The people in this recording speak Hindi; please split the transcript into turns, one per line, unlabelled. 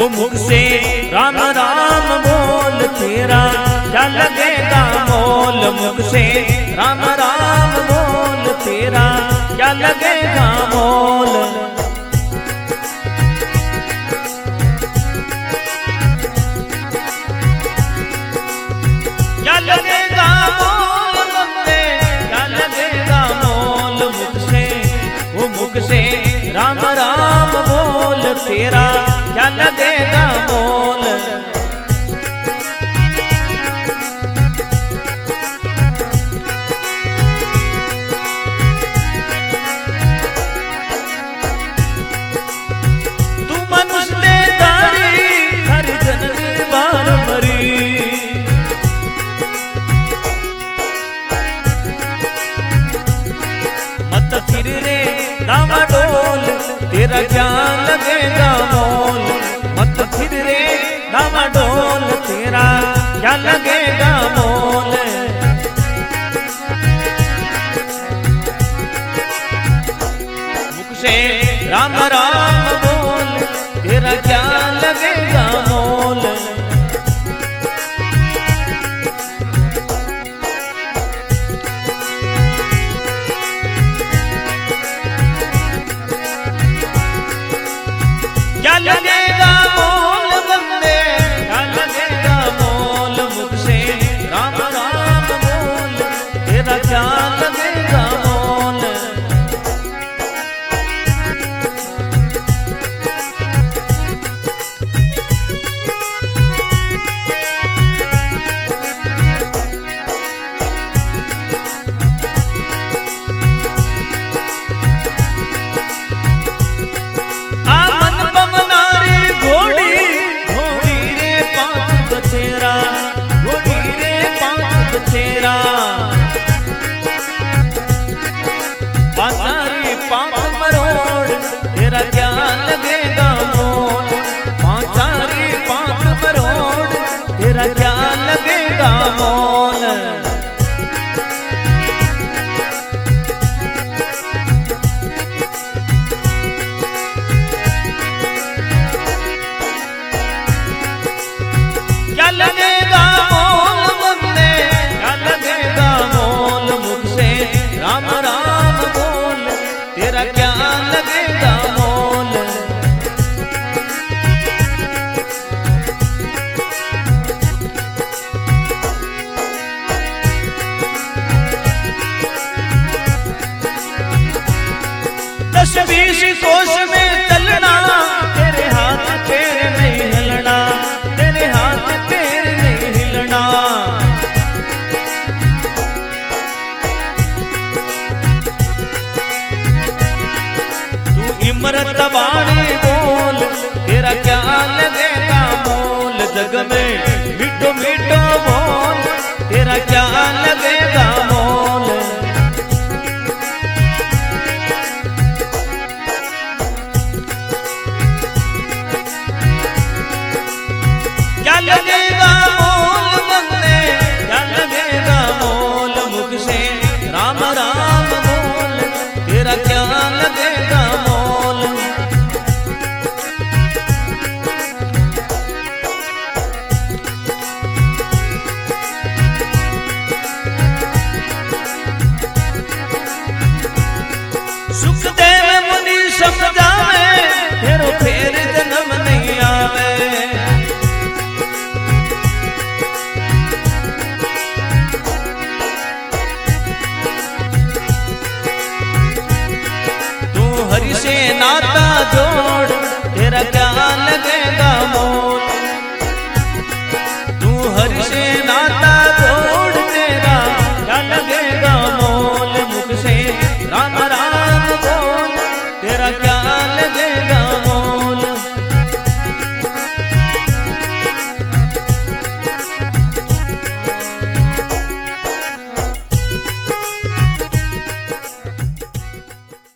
वो मुख से राम राम बोल तेरा क्या लगेगा मोल। मुख से राम राम बोल तेरा क्या लगेगा मोल। क्या लगेगा मोल बंदे क्या लगेगा मोल। मुख से वो मुख से राम राम बोल तेरा क्या लगेगा मोल। तू मनुष्य ने तारी हर जन्म बार मरी। मत फिर रे डामाडोल तेरा क्या लगेगा मोल। मत फिर रे डामाडोल तेरा क्या लगेगा मोल। मुख से राम राम बोल तेरा क्या लगेगा मोल। क्या लगेगा मोल बंदे क्या लगेगा मोल। मुख से राम राम बोल तेरा क्या लगेगा मोल। पांचारी पांच मरोड़ तेरा क्या लगेगा मोल। पांचारी पांच मरोड़ तेरा क्या लगेगा मोल। क्या लगेगा मोल बंदे क्या लगेगा मोल। मुख से राम राम बोल तेरा क्या लगेगा मोल। दस बीस कोस में चलना तेरे हाथ पैर नहीं हिलना। तेरे हाथ पैर नहीं हिलना। इमरत वाणी बोल तेरा क्या लगेगा मोल। जग में मिठो मिठो बोल तेरा क्या लगेगा मोल। क्या लगेगा मोल बंदे क्या लगेगा मोल। मुख से राम राम बोल तेरा क्या लगेगा मोल। सुखदेव मुनि समझावे फेरो फेर जन्म नहीं आवे। तू हरि से नाता